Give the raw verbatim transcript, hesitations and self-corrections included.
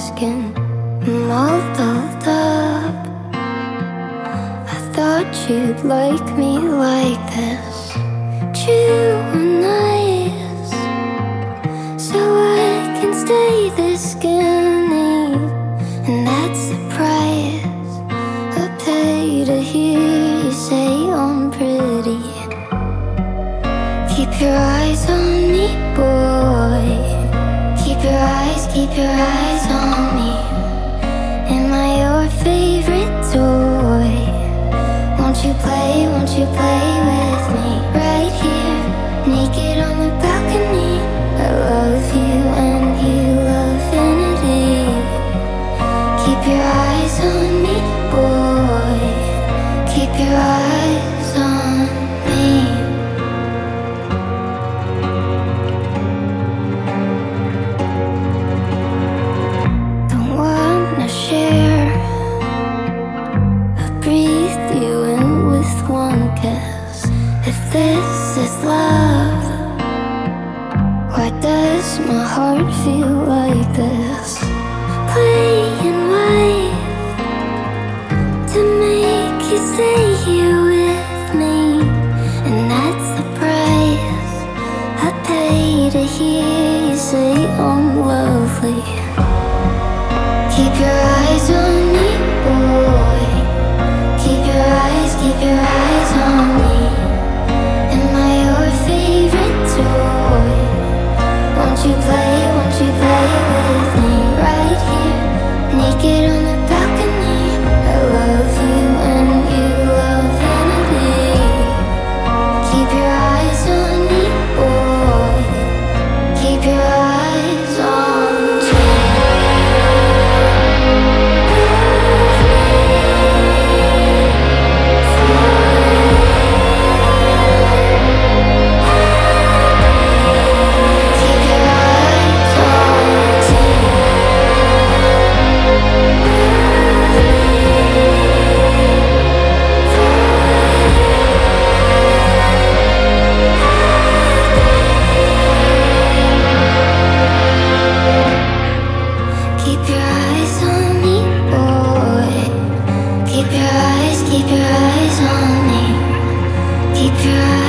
skin. I'm all dolled up. I thought you'd like me like this. True and nice, so I can stay this skinny. And that's the price I pay to hear you say I'm pretty. Keep your eyes on me, boy. Keep your eyes, keep your eyes on me. Am I your favorite toy? Won't you play, won't you play with me? Right here, naked on the balcony. I love you and you love infinity. Keep your eyes on me, boy. Keep your eyes on me. Don't wanna share, but breathe you in with one kiss. If this is love, why does my heart feel like this? Playing wife to make you stay here with me. And that's the price I pay to hear you say I'm lovely. Keep your eyes on me, boy. Keep your eyes, keep your eyes on me. Am I your favorite toy? Won't you play, won't you play with me? Right here, naked on the balcony. I love you and you love vanity. Keep your eyes on me, boy. Keep your eyes on me. Keep your eyes on Keep your eyes on me, boy. Keep your eyes, keep your eyes on me. Keep your eyes